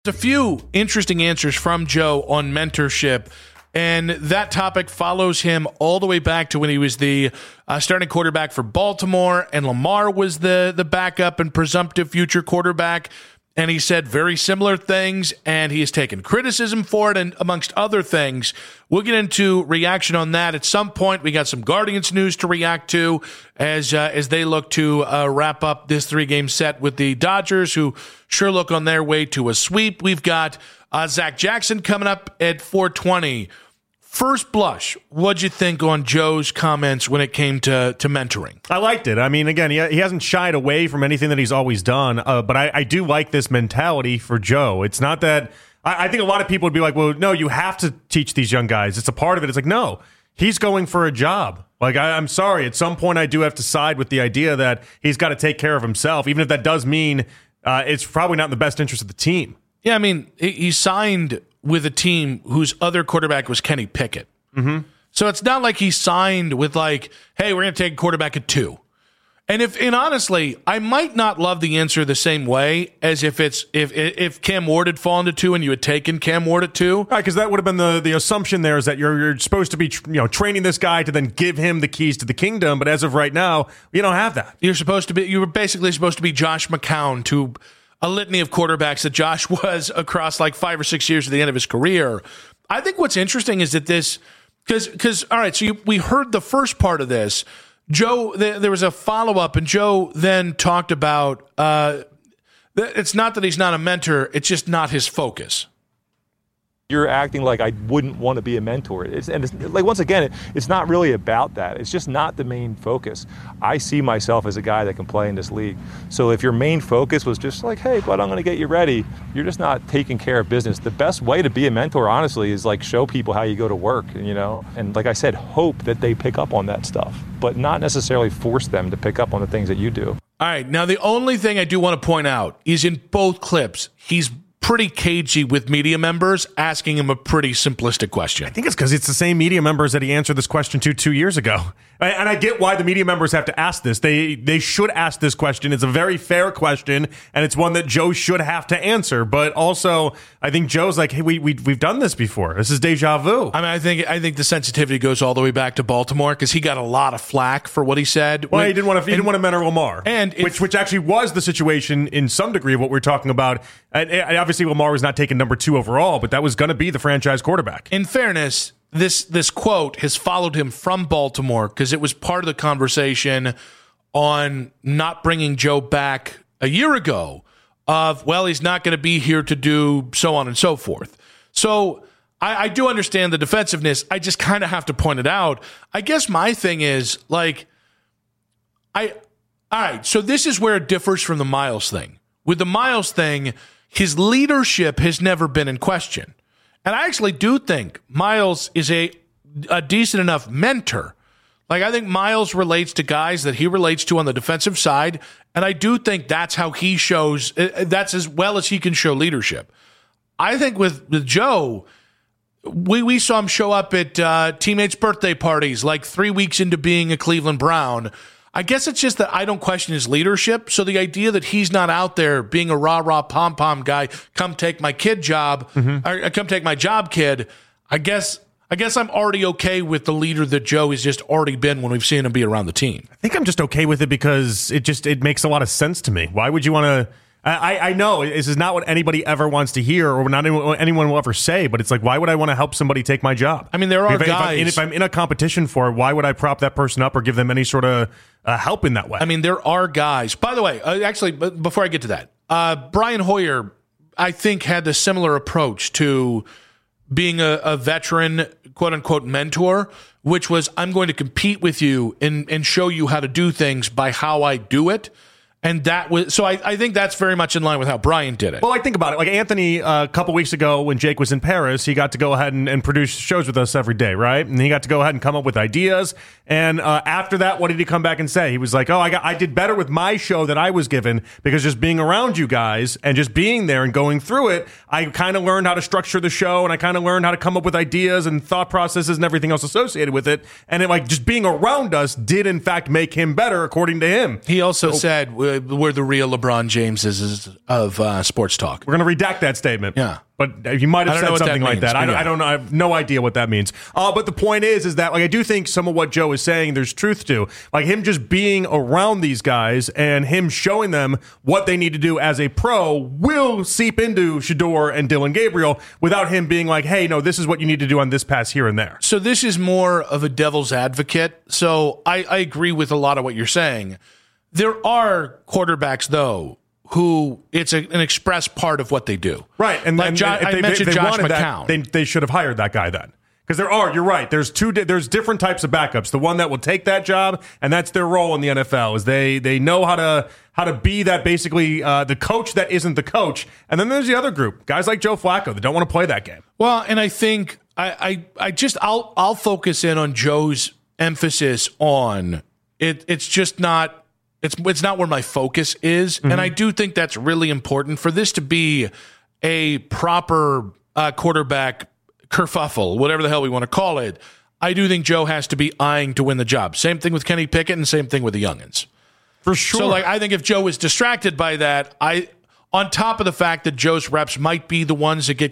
A few interesting answers from Joe on mentorship, and that topic follows him all the way back to when he was the starting quarterback for Baltimore, and Lamar was the backup and presumptive future quarterback, and he said very similar things, and he has taken criticism for it, and amongst other things. We'll get into reaction on that at some point. We got some Guardians news to react to as they look to wrap up this 3-game set with the Dodgers, who sure look on their way to a sweep. We've got Zach Jackson coming up at 4:20. First blush, what'd you think on Joe's comments when it came to mentoring? I liked it. I mean, again, he hasn't shied away from anything that he's always done, but I do like this mentality for Joe. It's not that I think a lot of people would be like, well, no, you have to teach these young guys. It's a part of it. It's like, no, he's going for a job. Like, I'm sorry. At some point, I do have to side with the idea that he's got to take care of himself, even if that does mean it's probably not in the best interest of the team. Yeah, I mean, he signed with a team whose other quarterback was Kenny Pickett. Mm-hmm. So it's not like he signed with like, hey, we're going to take a quarterback at 2. And honestly, I might not love the answer the same way as if Cam Ward had fallen to 2 and you had taken Cam Ward at 2. Right, because that would have been the assumption there is that you're supposed to be training this guy to then give him the keys to the kingdom. But as of right now, you don't have that. You were basically supposed to be Josh McCown to a litany of quarterbacks that Josh was across like 5 or 6 years at the end of his career. I think what's interesting is that this, because all right, so we heard the first part of this. Joe, there was a follow-up, and Joe then talked about it's not that he's not a mentor, it's just not his focus. You're acting like I wouldn't want to be a mentor. It's like, once again, it's not really about that. It's just not the main focus. I see myself as a guy that can play in this league. So if your main focus was just like, hey, bud, I'm going to get you ready, you're just not taking care of business. The best way to be a mentor, honestly, is like show people how you go to work, and like I said, hope that they pick up on that stuff, but not necessarily force them to pick up on the things that you do. All right. Now, the only thing I do want to point out is in both clips, he's pretty cagey with media members asking him a pretty simplistic question. I think it's because it's the same media members that he answered this question to 2 years ago. And I get why the media members have to ask this. They should ask this question. It's a very fair question, and it's one that Joe should have to answer. But also, I think Joe's like, hey, we've done this before. This is deja vu. I mean, I think the sensitivity goes all the way back to Baltimore because he got a lot of flack for what he said. Well, he didn't want to mentor Lamar, and which actually was the situation in some degree of what we're talking about. And obviously, Lamar was not taken number 2 overall, but that was going to be the franchise quarterback. In fairness, this quote has followed him from Baltimore because it was part of the conversation on not bringing Joe back a year ago of, well, he's not going to be here to do so on and so forth. So I do understand the defensiveness. I just kind of have to point it out. I guess my thing is, like, all right, so this is where it differs from the Miles thing. With the Miles thing, his leadership has never been in question. And I actually do think Miles is a decent enough mentor. Like, I think Miles relates to guys that he relates to on the defensive side, and I do think that's how he shows, that's as well as he can show leadership. I think with Joe, we saw him show up at teammates' birthday parties like 3 weeks into being a Cleveland Brown. I guess it's just that I don't question his leadership. So the idea that he's not out there being a rah-rah pom-pom guy, come take my kid job, or come take my job, kid, I guess I'm already okay with the leader that Joe has just already been when we've seen him be around the team. I think I'm just okay with it because it makes a lot of sense to me. Why would you want to... I know this is not what anybody ever wants to hear or not anyone will ever say, but it's like, why would I want to help somebody take my job? I mean, there are guys... If I'm in a competition for it, why would I prop that person up or give them any sort of help in that way? I mean, there are guys... By the way, actually, before I get to that, Brian Hoyer, I think, had a similar approach to being a veteran, quote-unquote, mentor, which was, I'm going to compete with you and show you how to do things by how I do it. And that was, so I think that's very much in line with how Brian did it. Well, think about it. Like Anthony, a couple weeks ago when Jake was in Paris, he got to go ahead and produce shows with us every day, right? And he got to go ahead and come up with ideas. And after that, what did he come back and say? He was like, I did better with my show that I was given because just being around you guys and just being there and going through it, I kind of learned how to structure the show and I kind of learned how to come up with ideas and thought processes and everything else associated with it. And just being around us did, in fact, make him better, according to him. He also said... we're the real LeBron Jameses of sports talk. We're going to redact that statement. Yeah. But you might have said something like that. I don't know. I have no idea what that means. But the point is that like I do think some of what Joe is saying, there's truth to. Like him just being around these guys and him showing them what they need to do as a pro will seep into Shedeur and Dylan Gabriel without him being like, hey, no, this is what you need to do on this pass here and there. So this is more of a devil's advocate. So I agree with a lot of what you're saying. There are quarterbacks, though, who it's an express part of what they do. Right. And like I mentioned Josh McCown. They should have hired that guy then. Because you're right. There's different types of backups. The one that will take that job, and that's their role in the NFL, is they know how to be that basically the coach that isn't the coach. And then there's the other group, guys like Joe Flacco that don't want to play that game. Well, and I think I'll focus in on Joe's emphasis on it. It's just not. It's not where my focus is, and I do think that's really important for this to be a proper quarterback kerfuffle, whatever the hell we want to call it. I do think Joe has to be eyeing to win the job. Same thing with Kenny Pickett, and same thing with the youngins. For sure. So, I think if Joe is distracted by that, on top of the fact that Joe's reps might be the ones that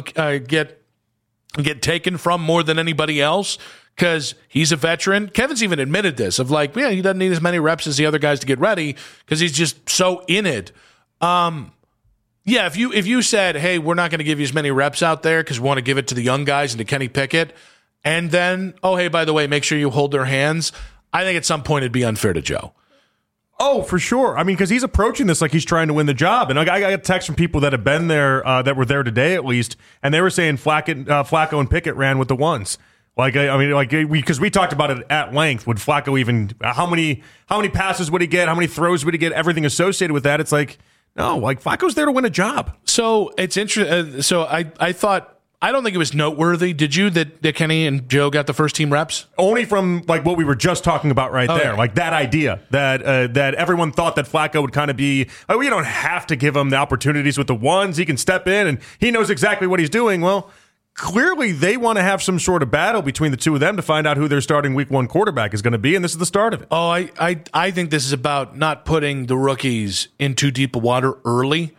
get taken from more than anybody else. Because he's a veteran. Kevin's even admitted this of like, yeah, he doesn't need as many reps as the other guys to get ready because he's just so in it. Yeah, if you said, hey, we're not going to give you as many reps out there because we want to give it to the young guys and to Kenny Pickett, and then, oh, hey, by the way, make sure you hold their hands, I think at some point it'd be unfair to Joe. Oh, for sure. I mean, because he's approaching this like he's trying to win the job. And I got texts from people that have been there, that were there today at least, and they were saying Flacco and Pickett ran with the ones. Because we talked about it at length. Would Flacco even how many passes would he get? How many throws would he get? Everything associated with that. It's like no, like Flacco's there to win a job. So it's interesting. So I thought I don't think it was noteworthy. Did you that Kenny and Joe got the first team reps? Only from like what we were just talking about there, yeah. Like that idea that everyone thought that Flacco would kind of be. Oh, we don't have to give him the opportunities with the ones. He can step in and he knows exactly what he's doing. Well. Clearly, they want to have some sort of battle between the two of them to find out who their starting week one quarterback is going to be, and this is the start of it. Oh, I think this is about not putting the rookies in too deep a water early.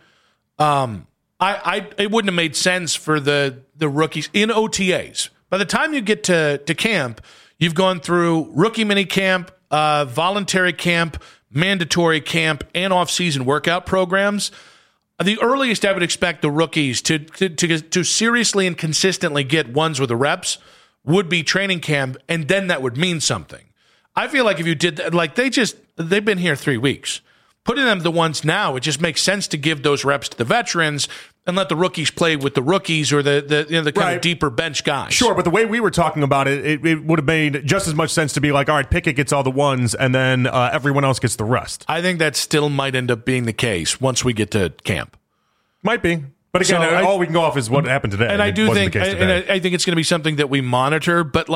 It wouldn't have made sense for the rookies in OTAs. By the time you get to camp, you've gone through rookie mini camp, voluntary camp, mandatory camp, and off-season workout programs. The earliest I would expect the rookies to seriously and consistently get ones with the reps would be training camp, and then that would mean something. I feel like if you did that, like they've been here 3 weeks. Putting them the ones now, it just makes sense to give those reps to the veterans and let the rookies play with the rookies or the kind of deeper bench guys. Sure, but the way we were talking about it would have made just as much sense to be like, all right, Pickett gets all the ones, and then everyone else gets the rest. I think that still might end up being the case once we get to camp. Might be. But again, all we can go off is what happened today. And I do think, and I think it's going to be something that we monitor, but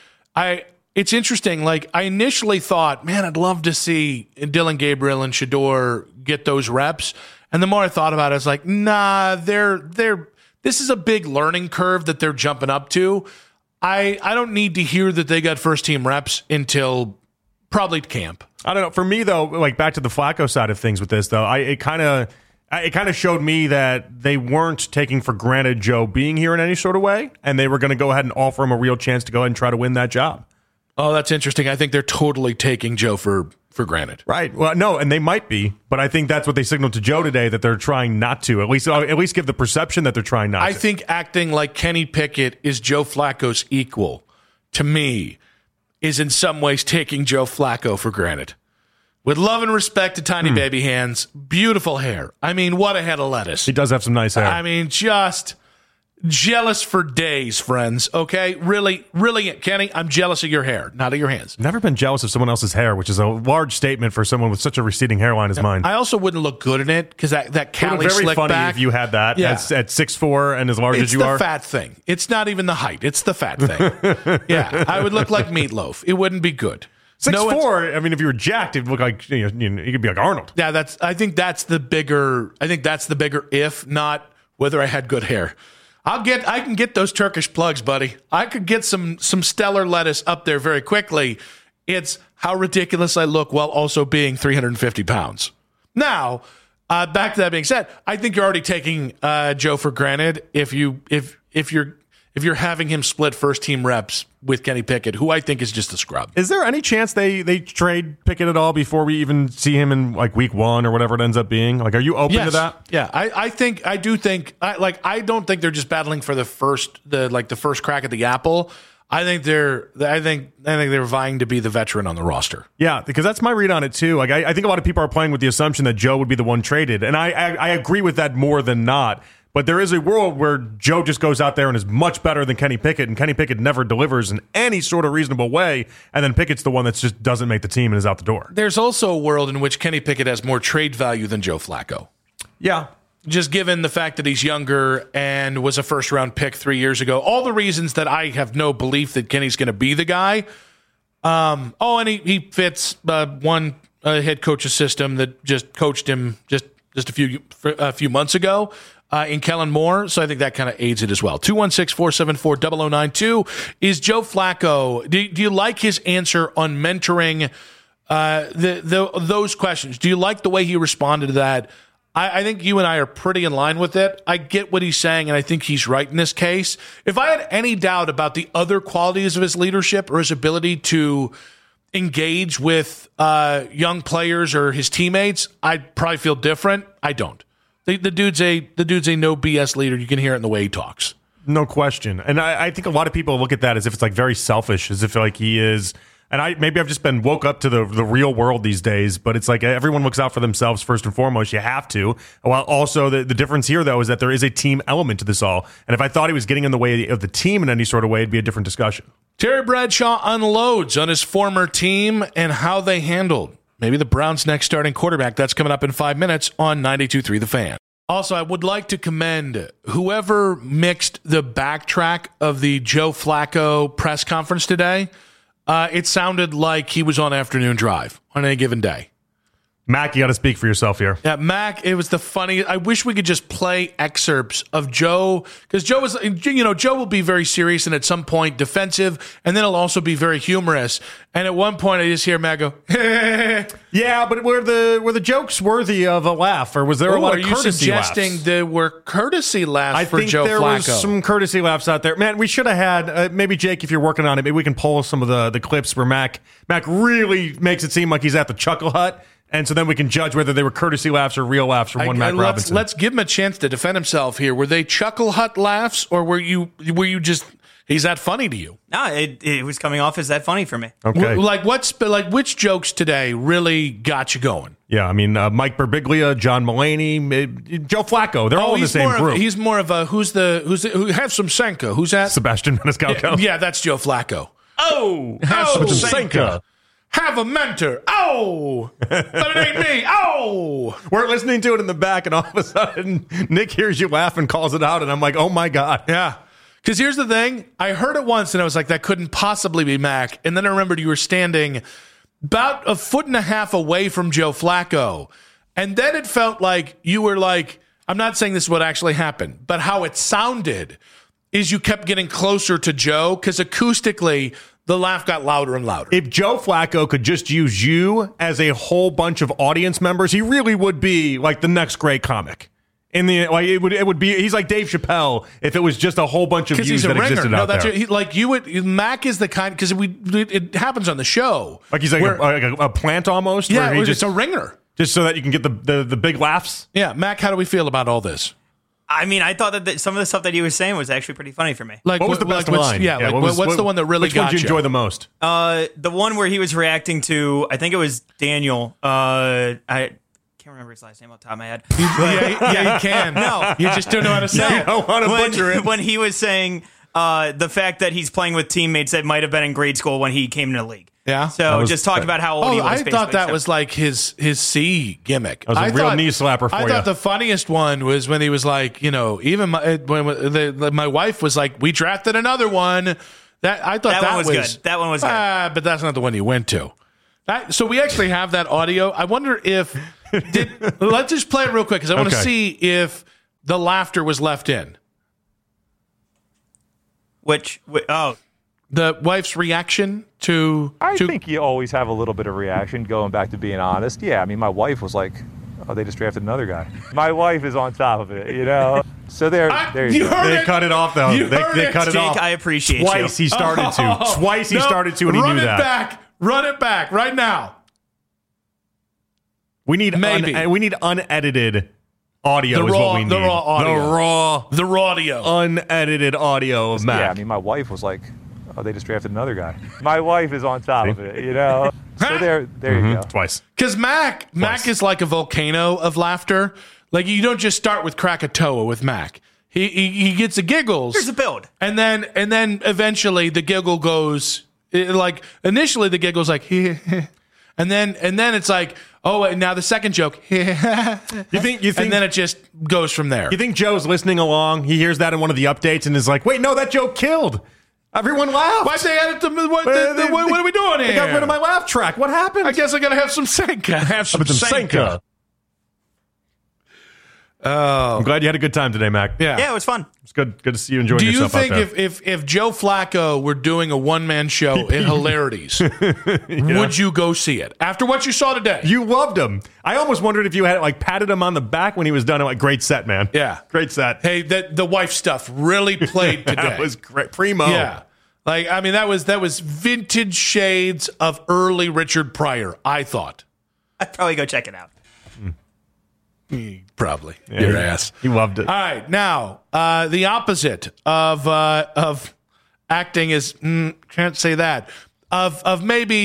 it's interesting. Like, I initially thought, man, I'd love to see Dylan Gabriel and Shedeur get those reps. And the more I thought about it, I was like, nah, this is a big learning curve that they're jumping up to. I don't need to hear that they got first team reps until probably camp. I don't know. For me, though, like back to the Flacco side of things with this, though, it kind of showed me that they weren't taking for granted Joe being here in any sort of way, and they were going to go ahead and offer him a real chance to go ahead and try to win that job. Oh, that's interesting. I think they're totally taking Joe for granted. Right. Well, no, and they might be, but I think that's what they signaled to Joe today, that they're trying not to. At least give the perception that they're trying not to. I think acting like Kenny Pickett is Joe Flacco's equal, to me, is in some ways taking Joe Flacco for granted. With love and respect to tiny baby hands, beautiful hair. I mean, what a head of lettuce. He does have some nice hair. I mean, just jealous for days, friends. Okay? Really, really, Kenny, I'm jealous of your hair, not of your hands. Never been jealous of someone else's hair, which is a large statement for someone with such a receding hairline as mine. I also wouldn't look good in it because that Cali slick back. Very funny if you had that at 6'4" and as large as you are. It's the fat thing. It's not even the height. It's the fat thing. Yeah, I would look like Meatloaf. It wouldn't be good. 6'4", I mean, if you were jacked, it'd look like you could be like Arnold. Yeah, I think that's the bigger if, not whether I had good hair. I can get those Turkish plugs, buddy. I could get some stellar lettuce up there very quickly. It's how ridiculous I look while also being 350 pounds. Now, back to that being said, I think you're already taking Joe for granted if you're having him split first team reps with Kenny Pickett, who I think is just a scrub. Is there any chance they trade Pickett at all before we even see him in like week 1 or whatever it ends up being? Like, are you open to that? Yeah, I don't think they're just battling for the first crack at the apple. I think they're vying to be the veteran on the roster. Yeah, because that's my read on it too. Like, I think a lot of people are playing with the assumption that Joe would be the one traded, and I agree with that more than not. But there is a world where Joe just goes out there and is much better than Kenny Pickett, and Kenny Pickett never delivers in any sort of reasonable way, and then Pickett's the one that just doesn't make the team and is out the door. There's also a world in which Kenny Pickett has more trade value than Joe Flacco. Yeah. Just given the fact that he's younger and was a first-round pick 3 years ago. All the reasons that I have no belief that Kenny's going to be the guy. And he fits one head coach's system that just coached him just a few months ago. In Kellen Moore, so I think that kind of aids it as well. 216-474-0092. Is Joe Flacco, do you like his answer on mentoring those questions? Do you like the way he responded to that? I think you and I are pretty in line with it. I get what he's saying, and I think he's right in this case. If I had any doubt about the other qualities of his leadership or his ability to engage with young players or his teammates, I'd probably feel different. I don't. The dude's a no BS leader. You can hear it in the way he talks. No question. And I think a lot of people look at that as if it's like very selfish, as if like he is. And maybe I've just been woke up to the real world these days, but it's like everyone looks out for themselves first and foremost. You have to. While also the difference here, though, is that there is a team element to this all. And if I thought he was getting in the way of the team in any sort of way, it'd be a different discussion. Terry Bradshaw unloads on his former team and how they handled maybe the Browns' next starting quarterback. That's coming up in 5 minutes on 92.3 The Fan. Also, I would like to commend whoever mixed the backtrack of the Joe Flacco press conference today. It sounded like he was on afternoon drive on any given day. Mac, you got to speak for yourself here. Yeah, Mac, it was the funny. I wish we could just play excerpts of Joe, because Joe was, Joe will be very serious and at some point defensive, and then he'll also be very humorous. And at one point, I just hear Mac go, yeah, but were the jokes worthy of a laugh, or was there a lot of courtesy laughs? Are you suggesting there were courtesy laughs for Joe Flacco? I think there was some courtesy laughs out there. Man, we should have had, maybe Jake, if you're working on it, maybe we can pull some of the clips where Mac really makes it seem like he's at the Chuckle Hut. And so then we can judge whether they were courtesy laughs or real laughs from Mac Robinson. Let's give him a chance to defend himself here. Were they Chuckle Hut laughs, or were you just he's that funny to you? No, it was coming off as that funny for me. Okay. Which jokes today really got you going? Yeah, I mean Mike Birbiglia, John Mulaney, Joe Flacco. They're all in the same group. He's more of a who have some Senka. Who's that? Sebastian Maniscalco. Yeah, that's Joe Flacco. Have some Senka. Have a mentor. Oh, but it ain't me. Oh, we're listening to it in the back, and all of a sudden, Nick hears you laugh and calls it out, and I'm like, oh my God. Yeah. Because here's the thing. I heard it once, and I was like, that couldn't possibly be Mac. And then I remembered you were standing about 1.5 feet away from Joe Flacco. And then it felt like you were like, I'm not saying this is what actually happened, but how it sounded is you kept getting closer to Joe, because acoustically, the laugh got louder and louder. If Joe Flacco could just use you as a whole bunch of audience members, he really would be like the next great comic. It would be. He's like Dave Chappelle if it was just a whole bunch of views that existed out there. Mac is the kind, because it happens on the show. Like he's like a plant almost. Yeah, it's a ringer, just so that you can get the big laughs. Yeah, Mac, how do we feel about all this? I mean, I thought that some of the stuff that he was saying was actually pretty funny for me. Like, what was the best line? Yeah, what's the one that really got you? Which one did you enjoy the most? The one where he was reacting to, I think it was Daniel. I can't remember his last name off the top of my head. Yeah, you can. No. You just don't know how to say it. You don't want to butcher it. When he was saying the fact that he's playing with teammates that might have been in grade school when he came into the league. Yeah. So just talk about how old he was. I thought that was like his C gimmick. That was a real knee slapper for you. I thought the funniest one was when he was like, even when my wife was like, we drafted another one. I thought that one was good. That one was good. But that's not the one you went to. So we actually have that audio. I wonder if let's just play it real quick, because I want to see if the laughter was left in. The wife's reaction to... I think you always have a little bit of reaction, going back to being honest. Yeah, I mean, my wife was like, oh, they just drafted another guy. My wife is on top of it, you know. So there you go. They cut it off, though. They cut it Jake, off. I appreciate Twice you. he started to. Twice he started to, and he knew that. Run it back right now. We need unedited audio. Is what we need. The raw audio. The rawdio. Unedited audio of Mac. Yeah, I mean, my wife was like, oh, they just drafted another guy. My wife is on top of it, you know. So there you go. Twice. Because Mac is like a volcano of laughter. Like, you don't just start with Krakatoa with Mac. He gets the giggles. Here's a build. And then eventually the giggle goes, like, initially the giggle's like, and then it's like, oh, and now the second joke. You think, and then it just goes from there. You think Joe's listening along? He hears that in one of the updates and is like, wait, no, that joke killed. Everyone laughed. Why'd they edit what are we doing here? I got rid of my laugh track. What happened? I guess I gotta have some Senka. Have some Senka. Oh, I'm glad you had a good time today, Mac. Yeah, it was fun. It's good to see you enjoying yourself out there. Do you think if Joe Flacco were doing a one-man show in hilarities, would you go see it? After what you saw today? You loved him. I almost wondered if you had patted him on the back when he was done. Like, great set, man. Yeah. Great set. Hey, the wife stuff really played today. That was great. Primo. Yeah. Like, I mean, that was vintage shades of early Richard Pryor, I thought. I'd probably go check it out. Probably. Your ass. He loved it. All right. Now, the opposite of acting is, can't say that, of maybe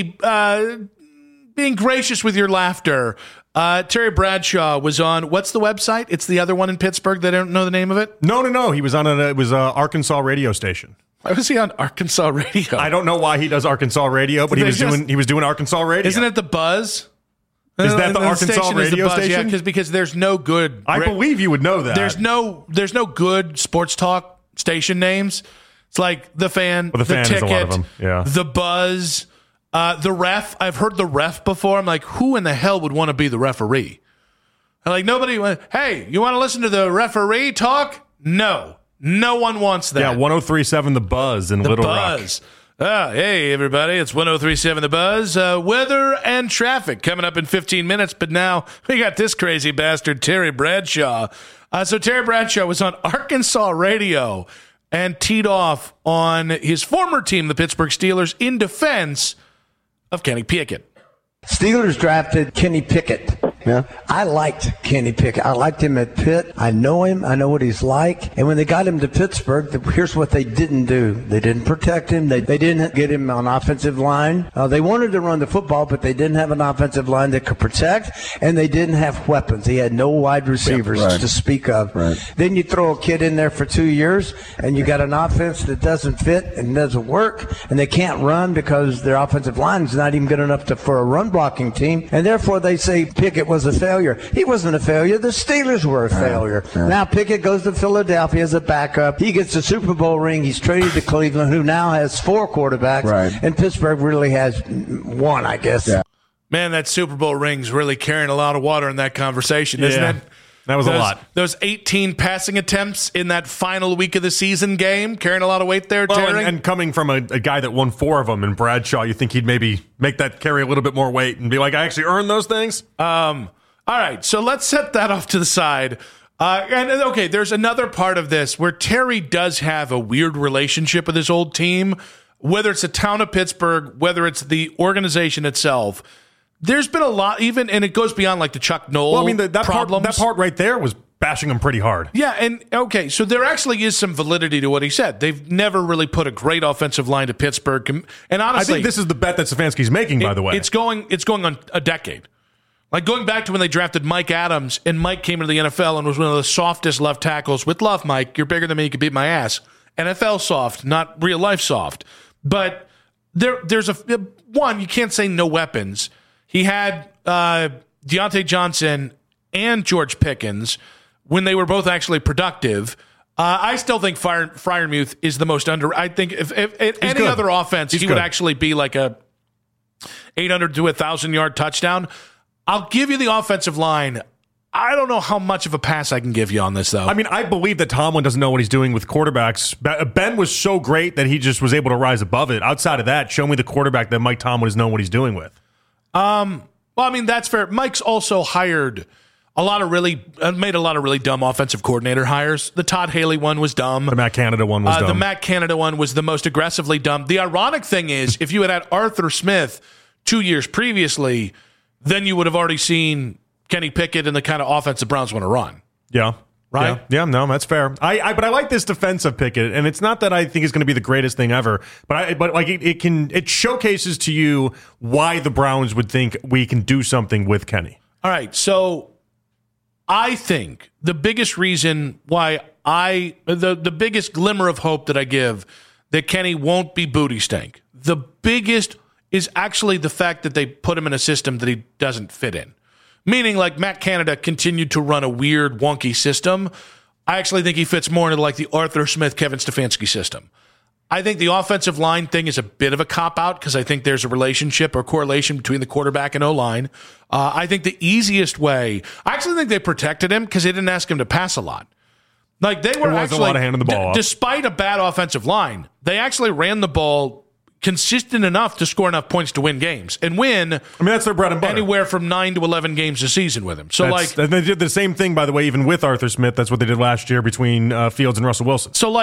being gracious with your laughter. Terry Bradshaw was on, what's the website? It's the other one in Pittsburgh. They don't know the name of it? No. He was on it was Arkansas radio station. Why was he on Arkansas radio? I don't know why he does Arkansas radio, but he was doing Arkansas radio. Isn't it the Buzz? Is that the Arkansas radio station? Yeah, because there's no good. I believe you would know that. There's no good sports talk station names. It's like the Fan, the Fan Ticket, is a lot of them. Yeah. the Buzz, the Ref. I've heard the Ref before. I'm like, who in the hell would want to be the referee? I'm like, nobody. Hey, you want to listen to the referee talk? No one wants that. Yeah, 103.7 The Buzz in Little Rock. Hey, everybody, it's 103.7 The Buzz. Weather and traffic coming up in 15 minutes, but now we got this crazy bastard, Terry Bradshaw. So Terry Bradshaw was on Arkansas radio and teed off on his former team, the Pittsburgh Steelers, in defense of Kenny Pickett. Steelers drafted Kenny Pickett. Yeah. I liked Kenny Pickett. I liked him at Pitt. I know him. I know what he's like. And when they got him to Pittsburgh, here's what they didn't do. They didn't protect him. They didn't get him on offensive line. They wanted to run the football, but they didn't have an offensive line that could protect, and they didn't have weapons. He had no wide receivers to speak of. Right. Then you throw a kid in there for 2 years, and you got an offense that doesn't fit and doesn't work, and they can't run because their offensive line is not even good enough for a run blocking team, and therefore they say Pickett was a failure. He wasn't a failure. The Steelers were a failure. Now Pickett goes to Philadelphia as a backup. He gets a Super Bowl ring. He's traded to Cleveland, who now has 4 quarterbacks, and Pittsburgh really has 1, I guess. Yeah. Man, that Super Bowl ring's really carrying a lot of water in that conversation, isn't it? That was a lot. Those 18 passing attempts in that final week of the season game, carrying a lot of weight there, Terry. And coming from a guy that won 4 of them in Bradshaw, you think he'd maybe make that carry a little bit more weight and be like, I actually earned those things? All right, so let's set that off to the side. Okay, there's another part of this where Terry does have a weird relationship with his old team, whether it's the town of Pittsburgh, whether it's the organization itself. There's been a lot, even, and it goes beyond like the Chuck Noll problems. That part right there was bashing him pretty hard. Yeah, and okay, so there actually is some validity to what he said. They've never really put a great offensive line to Pittsburgh, and honestly, I think this is the bet that Stefanski's making. By the way, it's going on a decade. Like going back to when they drafted Mike Adams, and Mike came into the NFL and was one of the softest left tackles. With love, Mike, you're bigger than me. You can beat my ass. NFL soft, not real life soft. But there's one, you can't say no weapons. He had Deontay Johnson and George Pickens when they were both actually productive. I still think Freiermuth is the most under. I think if any good. other offense, he would actually be like a 800 to 1,000 yard touchdown. I'll give you the offensive line. I don't know how much of a pass I can give you on this, though. I mean, I believe that Tomlin doesn't know what he's doing with quarterbacks. Ben was so great that he just was able to rise above it. Outside of that, show me the quarterback that Mike Tomlin has known what he's doing with. Well, I mean, that's fair. Mike's also hired made a lot of really dumb offensive coordinator hires. The Todd Haley one was dumb. The Matt Canada one was dumb. The Matt Canada one was the most aggressively dumb. The ironic thing is, if you had Arthur Smith 2 years previously, then you would have already seen Kenny Pickett and the kind of offense the Browns want to run. Yeah. Right? Yeah, no, that's fair. But I like this defense of Pickett, and it's not that I think it's going to be the greatest thing ever, but it showcases to you why the Browns would think we can do something with Kenny. All right, so I think the biggest reason why the biggest glimmer of hope that I give that Kenny won't be booty stank, the biggest is actually the fact that they put him in a system that he doesn't fit in. Meaning, like, Matt Canada continued to run a weird, wonky system. I actually think he fits more into, like, the Arthur Smith, Kevin Stefanski system. I think the offensive line thing is a bit of a cop-out because I think there's a relationship or correlation between the quarterback and O-line. I think the easiest way... I actually think they protected him because they didn't ask him to pass a lot. Like, they were actually... a lot of handing the ball off. Despite a bad offensive line, they actually ran the ball consistent enough to score enough points to win games and win. I mean, that's their bread and butter. Anywhere from 9 to 11 games a season with him. So and they did the same thing, by the way, even with Arthur Smith. That's what they did last year between Fields and Russell Wilson. So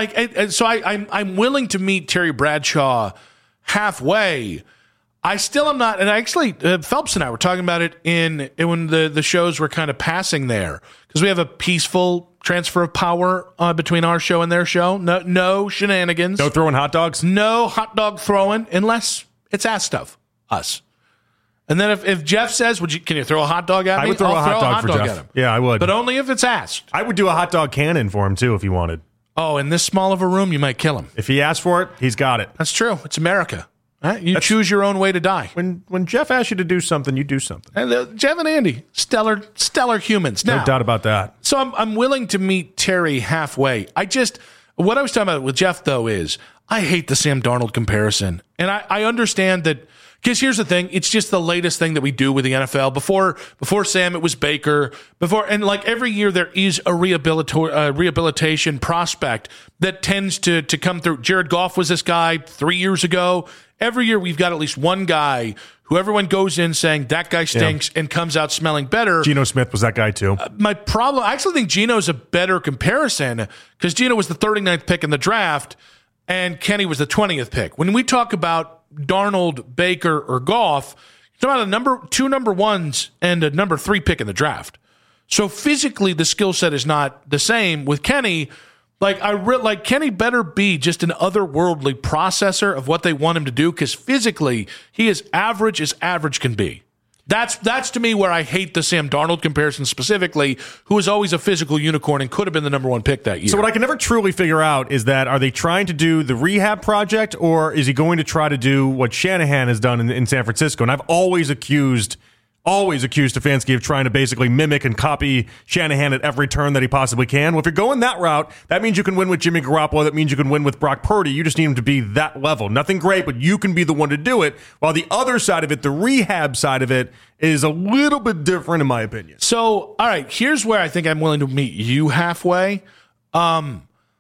I'm willing to meet Terry Bradshaw halfway. I still am not, and actually Phelps and I were talking about it when the shows were kind of passing there because we have a peaceful transfer of power between our show and their show. No shenanigans. No throwing hot dogs? No hot dog throwing unless it's ass stuff. Us. And then if Jeff says, can you throw a hot dog at me? I would throw a hot dog for Jeff. At him. Yeah, I would. But only if it's asked. I would do a hot dog cannon for him, too, if he wanted. Oh, in this small of a room, you might kill him. If he asked for it, he's got it. That's true. It's America. You choose your own way to die. When Jeff asks you to do something, you do something. And Jeff and Andy, stellar humans. Now, no doubt about that. So I'm willing to meet Terry halfway. What I was talking about with Jeff, though, is I hate the Sam Darnold comparison. And I understand that, because here's the thing, it's just the latest thing that we do with the NFL. Before Sam, it was Baker. And like every year there is a rehabilitation prospect that tends to come through. Jared Goff was this guy 3 years ago. Every year we've got at least one guy who everyone goes in saying that guy stinks and comes out smelling better. Geno Smith was that guy too. My problem, I actually think Geno's a better comparison because Geno was the 39th pick in the draft and Kenny was the 20th pick. When we talk about Darnold, Baker, or Goff, you're talking about two number ones and a number 3 pick in the draft. So physically the skill set is not the same with Kenny. Like Kenny better be just an otherworldly processor of what they want him to do because physically he is average as average can be. That's to me where I hate the Sam Darnold comparison specifically, who is always a physical unicorn and could have been the number 1 pick that year. So what I can never truly figure out is that are they trying to do the rehab project or is he going to try to do what Shanahan has done in San Francisco? And I've always accused Stefanski of trying to basically mimic and copy Shanahan at every turn that he possibly can. Well, if you're going that route, that means you can win with Jimmy Garoppolo. That means you can win with Brock Purdy. You just need him to be that level. Nothing great, but you can be the one to do it. While the other side of it, the rehab side of it, is a little bit different in my opinion. So, all right, here's where I think I'm willing to meet you halfway. To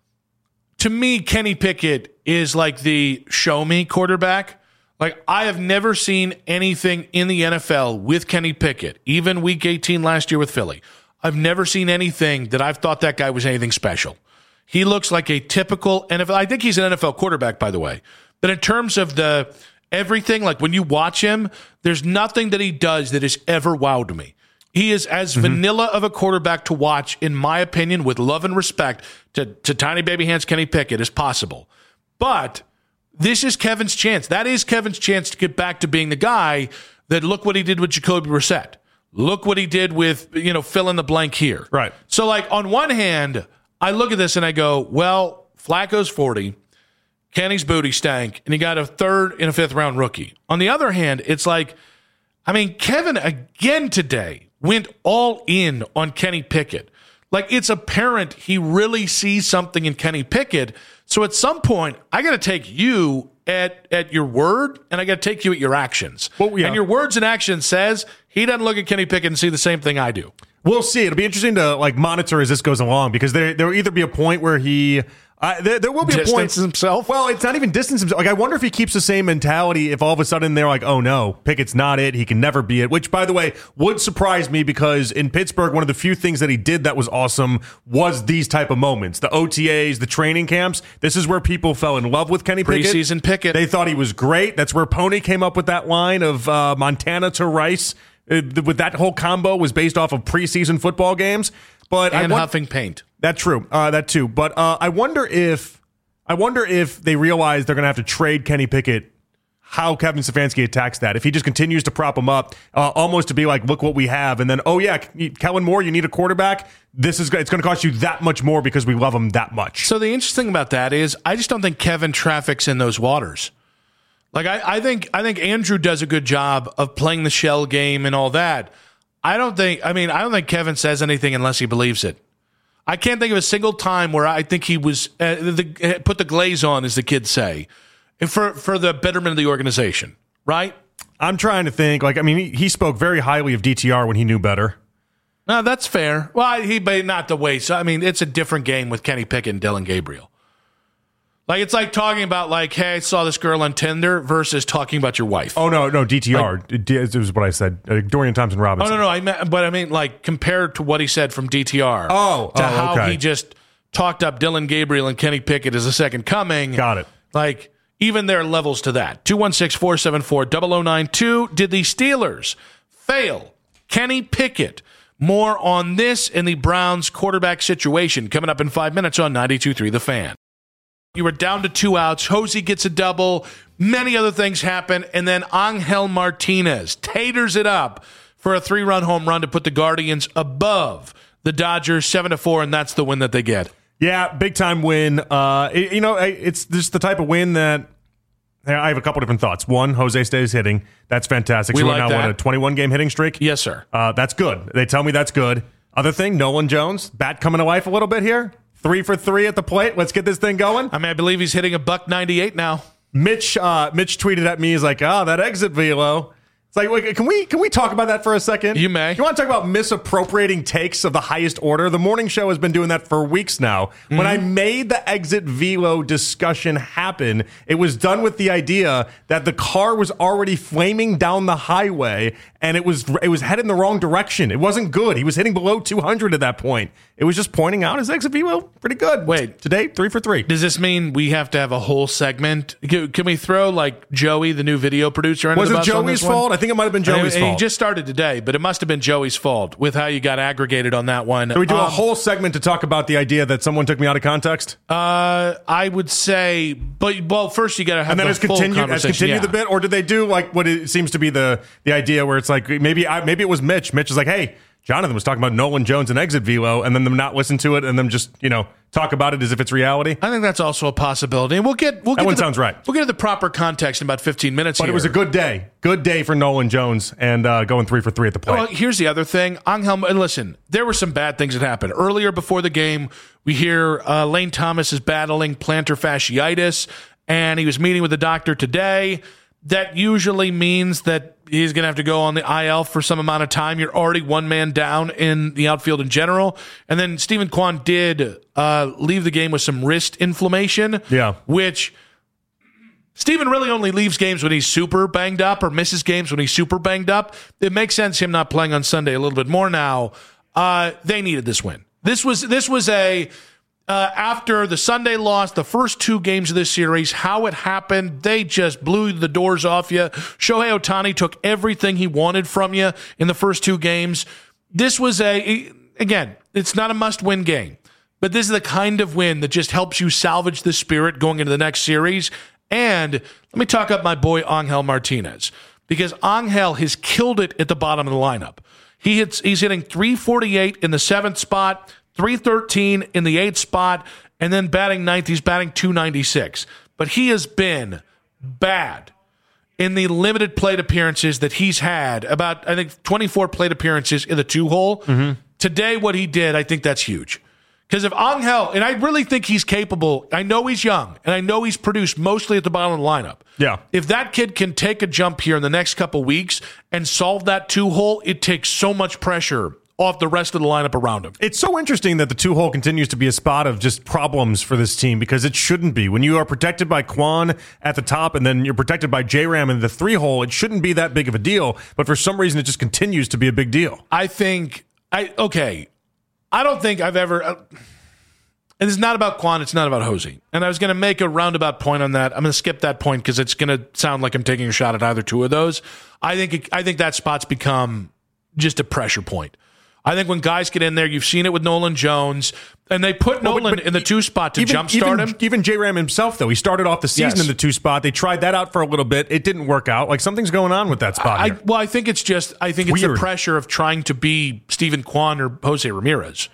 me, Kenny Pickett is like the show me quarterback. Like, I have never seen anything in the NFL with Kenny Pickett, even week 18 last year with Philly. I've never seen anything that I've thought that guy was anything special. He looks like a typical NFL. I think he's an NFL quarterback, by the way. But in terms of the everything, like when you watch him, there's nothing that he does that has ever wowed me. He is as vanilla of a quarterback to watch, in my opinion, with love and respect to tiny baby hands Kenny Pickett as possible. But this is Kevin's chance. That is Kevin's chance to get back to being the guy that look what he did with Jacoby Brissett. Look what he did with, fill in the blank here. Right. So, like, on one hand, I look at this and I go, well, Flacco's 40, Kenny's booty stank, and he got a 3rd and a 5th round rookie. On the other hand, it's like, Kevin again today went all in on Kenny Pickett. Like, it's apparent he really sees something in Kenny Pickett. So at some point, I got to take you at your word, and I got to take you at your actions. Well, yeah. And your words and actions says he doesn't look at Kenny Pickett and see the same thing I do. We'll see. It'll be interesting to monitor as this goes along because there will either be a point where he There will be a point. Distance himself? Well, it's not even distance himself. Like, I wonder if he keeps the same mentality if all of a sudden they're like, oh no, Pickett's not it. He can never be it. Which, by the way, would surprise me because in Pittsburgh, one of the few things that he did that was awesome was these type of moments. The OTAs, the training camps. This is where people fell in love with Kenny Pickett. Preseason Pickett. They thought he was great. That's where Pony came up with that line of Montana to Rice. With that whole combo was based off of preseason football games. But and huffing paint. That's true. That too. But I wonder if they realize they're going to have to trade Kenny Pickett, how Kevin Stefanski attacks that. If he just continues to prop him up, almost to be like, look what we have. And then, oh yeah, Kellen Moore, you need a quarterback. It's going to cost you that much more because we love him that much. So the interesting about that is I just don't think Kevin traffics in those waters. Like I think Andrew does a good job of playing the shell game and all that. I don't think Kevin says anything unless he believes it. I can't think of a single time where I think he was put the glaze on, as the kids say, for the betterment of the organization, right? I'm trying to think. Like, I mean, he spoke very highly of DTR when he knew better. No, that's fair. Well, but not the way. So, I mean, it's a different game with Kenny Pickett and Dillon Gabriel. Like, it's like talking about, like, hey, I saw this girl on Tinder versus talking about your wife. Oh, no, DTR. Like, it was what I said. Dorian Thompson-Robinson. Oh, no, I mean, like, compared to what he said from DTR. How he just talked up Dillon Gabriel and Kenny Pickett as a second coming. Got it. Like, even there are levels to that. 216-474-0092. Did the Steelers fail Kenny Pickett? More on this in the Browns quarterback situation coming up in 5 minutes on 92.3 The Fan. You were down to 2 outs. Hosey gets a double. Many other things happen. And then Angel Martinez taters it up for a 3-run home run to put the Guardians above the Dodgers 7-4, and that's the win that they get. Yeah, big-time win. It's just the type of win that I have a couple different thoughts. One, Jose stays hitting. That's fantastic. We so like we're now that. on a 21-game hitting streak? Yes, sir. That's good. They tell me that's good. Other thing, Nolan Jones, bat coming to life a little bit here. 3 for 3 at the plate. Let's get this thing going. I mean, I believe he's hitting $198 now. Mitch tweeted at me, he's like, that exit velo. It's like, wait, can we talk about that for a second? You may. You want to talk about misappropriating takes of the highest order? The morning show has been doing that for weeks now. Mm-hmm. When I made the exit velo discussion happen, it was done with the idea that the car was already flaming down the highway and it was headed in the wrong direction. It wasn't good. He was hitting below 200 at that point. It was just pointing out his exit velo pretty good. Wait, today 3 for 3. Does this mean we have to have a whole segment? Can we throw like Joey, the new video producer, under was the it bus Joey's fault? I think it might have been Joey's fault. He just started today, but it must have been Joey's fault with how you got aggregated on that one. So we do a whole segment to talk about the idea that someone took me out of context? I would say, first you got to have the full conversation. Continue the bit, or did they do like what it seems to be the idea where it's like maybe it was Mitch. Mitch is like, hey, Jonathan was talking about Nolan Jones and exit velo, and then them not listen to it, and them just talk about it as if it's reality. I think that's also a possibility. And we'll get that one sounds right. We'll get to the proper context in about 15 minutes. But it was a good day for Nolan Jones, and going 3 for 3 at the plate. Well, here's the other thing, Angel. And listen, there were some bad things that happened earlier before the game. We hear Lane Thomas is battling plantar fasciitis, and he was meeting with the doctor today. That usually means that he's going to have to go on the IL for some amount of time. You're already one man down in the outfield in general. And then Stephen Kwan did leave the game with some wrist inflammation. Yeah. Which Stephen really only leaves games when he's super banged up or misses games when he's super banged up. It makes sense him not playing on Sunday a little bit more now. They needed this win. This was a... after the Sunday loss, the first 2 games of this series, how it happened, they just blew the doors off you. Shohei Ohtani took everything he wanted from you in the first 2 games. This was again, it's not a must-win game, but this is the kind of win that just helps you salvage the spirit going into the next series. And let me talk up my boy Angel Martinez, because Angel has killed it at the bottom of the lineup. He's hitting 348 in the 7th spot, 313 in the 8th spot, and then batting 9th, he's batting 296. But he has been bad in the limited plate appearances that he's had, about, I think, 24 plate appearances in the 2-hole. Mm-hmm. Today, what he did, I think that's huge. Because if Angel, and I really think he's capable, I know he's young, and I know he's produced mostly at the bottom of the lineup. Yeah. If that kid can take a jump here in the next couple weeks and solve that 2-hole, it takes so much pressure off the rest of the lineup around him. It's so interesting that the 2-hole continues to be a spot of just problems for this team because it shouldn't be. When you are protected by Kwon at the top and then you're protected by J-Ram in the 3-hole, it shouldn't be that big of a deal. But for some reason, it just continues to be a big deal. I don't think I've ever... and it's not about Kwon, it's not about Hosey. And I was going to make a roundabout point on that. I'm going to skip that point because it's going to sound like I'm taking a shot at either two of those. I think that spot's become just a pressure point. I think when guys get in there, you've seen it with Nolan Jones, and they put Nolan in the 2 spot to jumpstart him. Even J-Ram himself, though, he started off the season in the 2 spot. They tried that out for a little bit. It didn't work out. Like, something's going on with that spot here. I think it's the pressure of trying to be Steven Kwon or Jose Ramirez.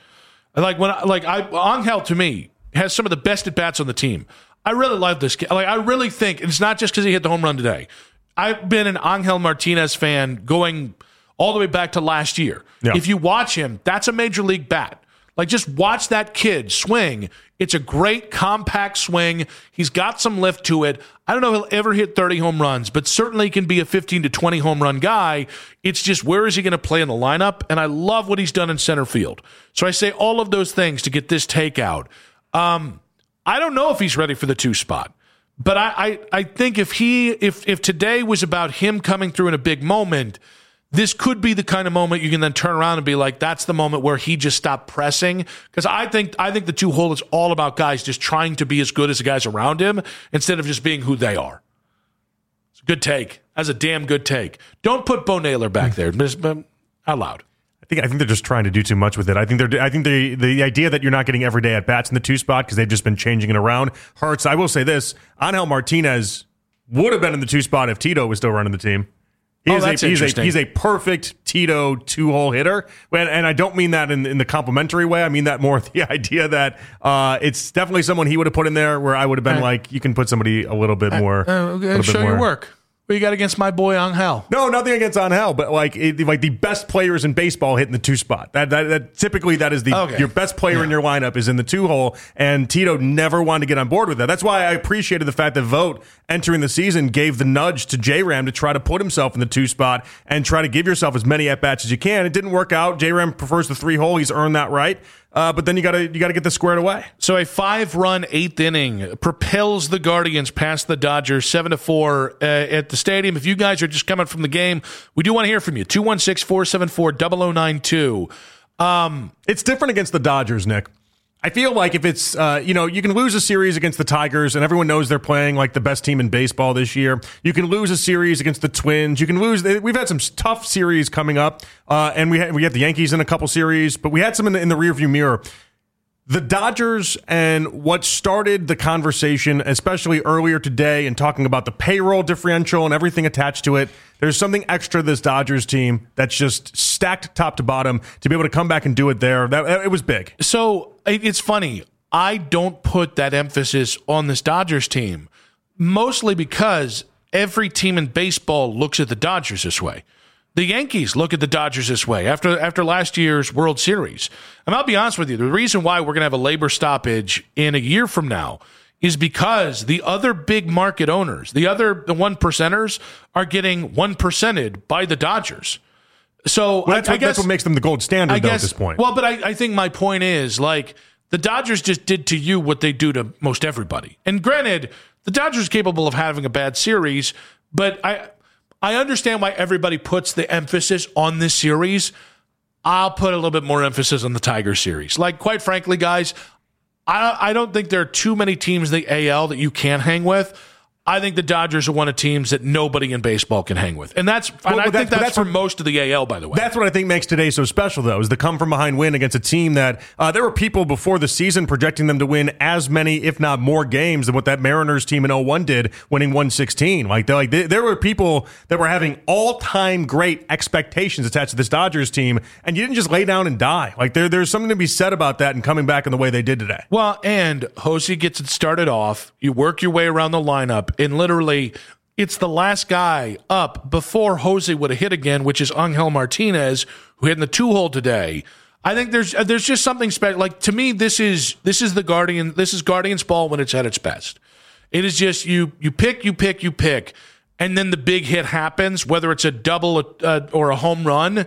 Angel, to me, has some of the best at-bats on the team. I really love this kid. I really think it's not just because he hit the home run today. I've been an Angel Martinez fan going all the way back to last year. Yeah. If you watch him, that's a major league bat. Just watch that kid swing. It's a great compact swing. He's got some lift to it. I don't know if he'll ever hit 30 home runs, but certainly can be a 15 to 20 home run guy. It's just, where is he going to play in the lineup? And I love what he's done in center field. So I say all of those things to get this takeout. I don't know if he's ready for the 2 spot, but I think if today was about him coming through in a big moment, this could be the kind of moment you can then turn around and be like, that's the moment where he just stopped pressing. Because I think the 2-hole is all about guys just trying to be as good as the guys around him instead of just being who they are. It's a good take. That's a damn good take. Don't put Bo Naylor back there out loud. I think they're just trying to do too much with it. I think the idea that you're not getting everyday at bats in the 2 spot because they've just been changing it around hurts. I will say this: Angel Martinez would have been in the 2 spot if Tito was still running the team. He's a perfect Tito 2-hole hitter, and I don't mean that in the complimentary way. I mean that more the idea that it's definitely someone he would have put in there where I would have been like, you can put somebody a little bit more. Show your work. What you got against my boy Angel? No, nothing against Angel, but the best players in baseball hit in the 2 spot. That typically that is your best player in your lineup is in the 2-hole, and Tito never wanted to get on board with that. That's why I appreciated the fact that Vogt entering the season gave the nudge to J-Ram to try to put himself in the 2 spot and try to give yourself as many at bats as you can. It didn't work out. J-Ram prefers the 3-hole. He's earned that right. But then you got to get this squared away. So a 5-run 8th inning propels the Guardians past the Dodgers 7-4 at the stadium. If you guys are just coming from the game, we do want to hear from you. 216-474-0092. It's different against the Dodgers, Nick. I feel like if it's, you can lose a series against the Tigers and everyone knows they're playing like the best team in baseball this year. You can lose a series against the Twins. You can lose. We've had some tough series coming up, and we have the Yankees in a couple series, but we had some in the rearview mirror. The Dodgers and what started the conversation, especially earlier today, and talking about the payroll differential and everything attached to it, there's something extra to this Dodgers team that's just stacked top to bottom to be able to come back and do it there. It was big. So it's funny. I don't put that emphasis on this Dodgers team, mostly because every team in baseball looks at the Dodgers this way. The Yankees look at the Dodgers this way after last year's World Series. And I'll be honest with you, the reason why we're going to have a labor stoppage in a year from now is because the other big market owners, the 1%ers, are getting 1%ed by the Dodgers. So that's what makes them the gold standard at this point. Well, but I think my point is, the Dodgers just did to you what they do to most everybody. And granted, the Dodgers are capable of having a bad series, but I understand why everybody puts the emphasis on this series. I'll put a little bit more emphasis on the Tiger series. Quite frankly, guys, I don't think there are too many teams in the AL that you can hang with. I think the Dodgers are one of teams that nobody in baseball can hang with. And I think that's for most of the AL, by the way. That's what I think makes today so special, though, is the come-from-behind win against a team that there were people before the season projecting them to win as many, if not more, games than what that Mariners team in 2001 did, winning 116. There were people that were having all-time great expectations attached to this Dodgers team, and you didn't just lay down and die. There's something to be said about that and coming back in the way they did today. Well, and Jose gets it started off. You work your way around the lineup. And literally, it's the last guy up before Jose would have hit again, which is Angel Martinez, who hit in the 2-hole today. I think there's just something special. To me, this is the Guardian. This is Guardians ball when it's at its best. It is just you pick, and then the big hit happens, whether it's a double or a home run,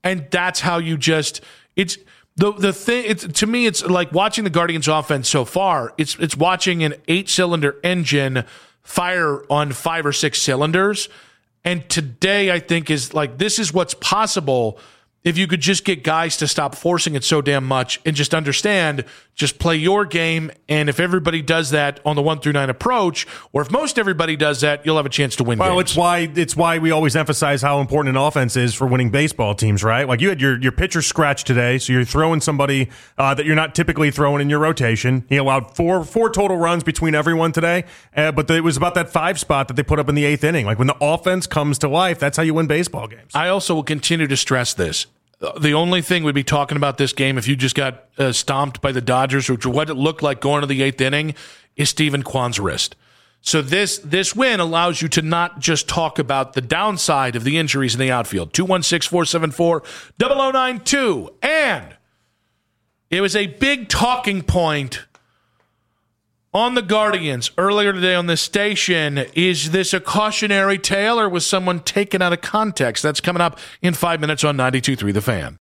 And that's how you just it's the thing. It's, to me, it's like watching the Guardians offense so far. It's watching an 8-cylinder engine fire on 5 or 6 cylinders. And today, I think, is like this is what's possible if you could just get guys to stop forcing it so damn much and just understand, just play your game. And if everybody does that on the 1 through 9 approach, or if most everybody does that, you'll have a chance to win games. It's why we always emphasize how important an offense is for winning baseball teams, right? Like you had your pitcher scratch today, so you're throwing somebody that you're not typically throwing in your rotation. He allowed four total runs between everyone today, but it was about that 5 spot that they put up in the 8th inning. Like when the offense comes to life, that's how you win baseball games. I also will continue to stress this. The only thing we'd be talking about this game if you just got stomped by the Dodgers, which what it looked like going to the 8th inning, is Steven Kwan's wrist. So this win allows you to not just talk about the downside of the injuries in the outfield. 216-474-0092. And it was a big talking point on the Guardians earlier today on this station. Is this a cautionary tale or was someone taken out of context? That's coming up in 5 minutes on 92.3 The Fan.